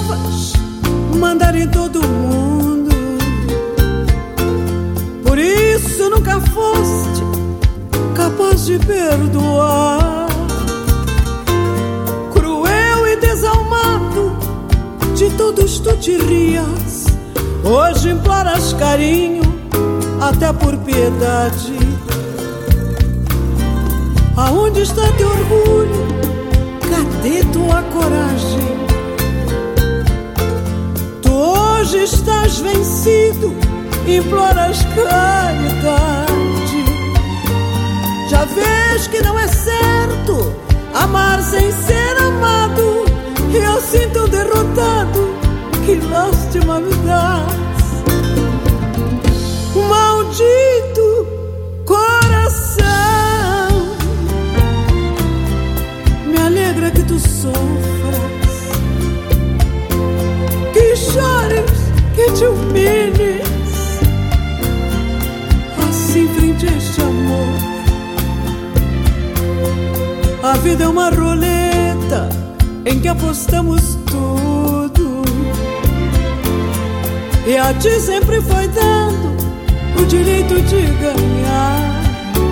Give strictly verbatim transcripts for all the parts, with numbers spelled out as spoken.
pensavas mandar em todo mundo. Por isso nunca foste capaz de perdoar. Cruel e desalmado, de todos tu te rias. Hoje imploras carinho, até por piedade. Aonde está teu orgulho? Cadê tua coragem? Tu hoje estás vencido, imploras caridade. Já vês que não é certo amar sem ser amado, e eu assim tão derrotado, que lástima me dás. Maldito coração, me alegra que tu sofras, que chores, que te humilhes, assim frente a este amor. A vida é uma roleta em que apostamos tudo, e a ti sempre foi dando o direito de ganhar.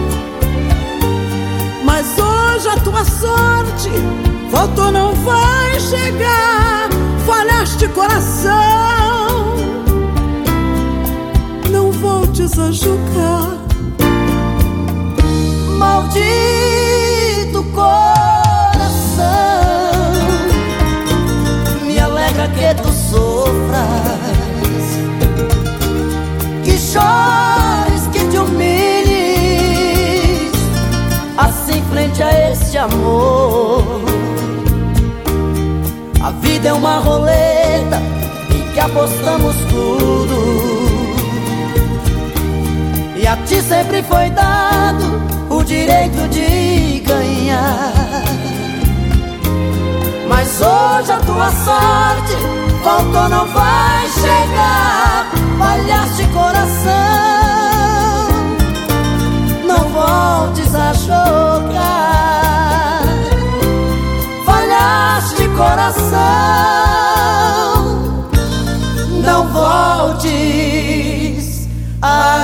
Mas hoje a tua sorte faltou, não vai chegar. Falhaste, coração, não voltes a julgar. Maldito coração, me alegra que tu sofras, que chores, que te humilhes, assim frente a este amor. A vida é uma roleta em que apostamos tudo, e a ti sempre foi dado o direito de ganhar. Mas hoje a tua sorte faltou, não vai chegar. Falhaste, coração, não voltes a chorar. Falhaste, coração, não voltes a